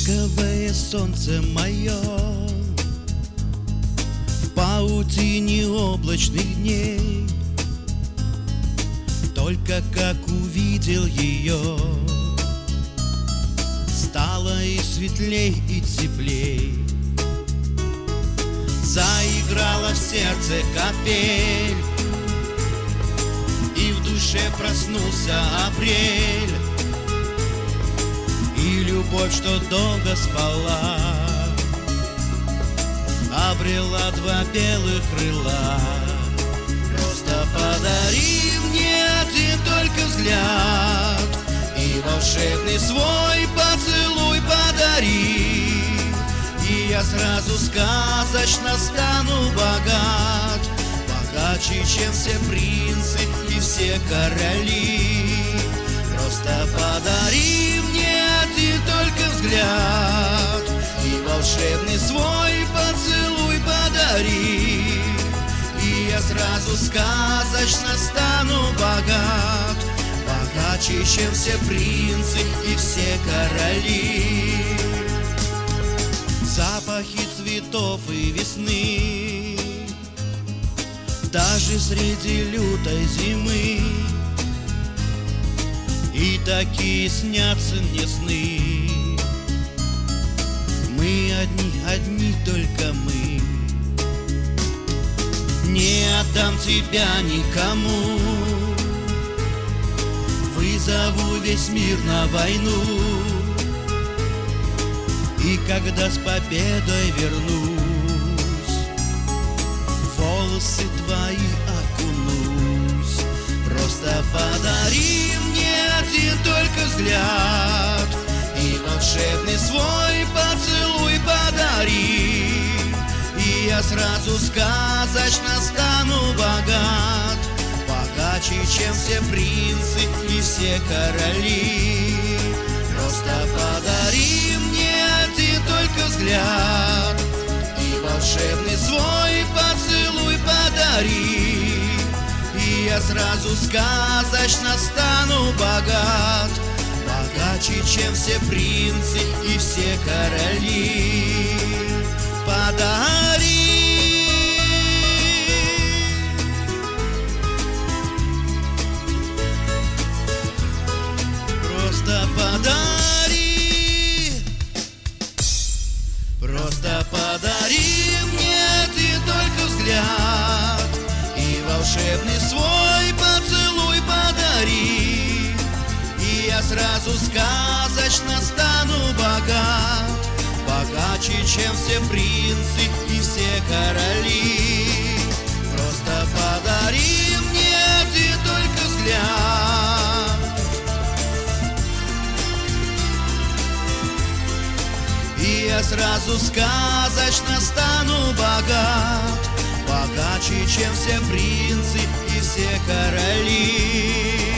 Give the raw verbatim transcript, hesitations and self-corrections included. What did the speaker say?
Ласковое солнце мое в паутине облачных дней, только как увидел ее, стало и светлей, и теплей. Заиграла в сердце капель, и в душе проснулся апрель. И любовь, что долго спала, обрела два белых крыла. Просто подари мне один только взгляд, и волшебный свой поцелуй подари, и я сразу сказочно стану богат, богаче, чем все принцы и все короли. Просто подари мне один только взгляд, и волшебный свой поцелуй подари, и я сразу сказочно стану богат, богаче, чем все принцы и все короли. Запахи цветов и весны, даже среди лютой зимы, и такие снятся мне сны. Мы одни, одни только мы. Не отдам тебя никому, вызову весь мир на войну, и когда с победой вернусь, в волосы твои окунусь. Просто подари мне один только взгляд, и волшебный свой поцелуй подари, и я сразу сказочно стану богат, богаче, чем все принцы и все короли. Просто подари мне один только взгляд, и волшебный свой поцелуй подари, и я сразу сказочно стану богат, богаче, чем все принцы и все короли. Подари. Просто подари. Просто подари мне один только взгляд, и волшебный свой поцелуй подари, и я сразу сказочно стану богат, богаче, чем все принцы и все короли. Просто подари мне один только взгляд, и я сразу сказочно стану богат, богаче, чем все принцы и все короли.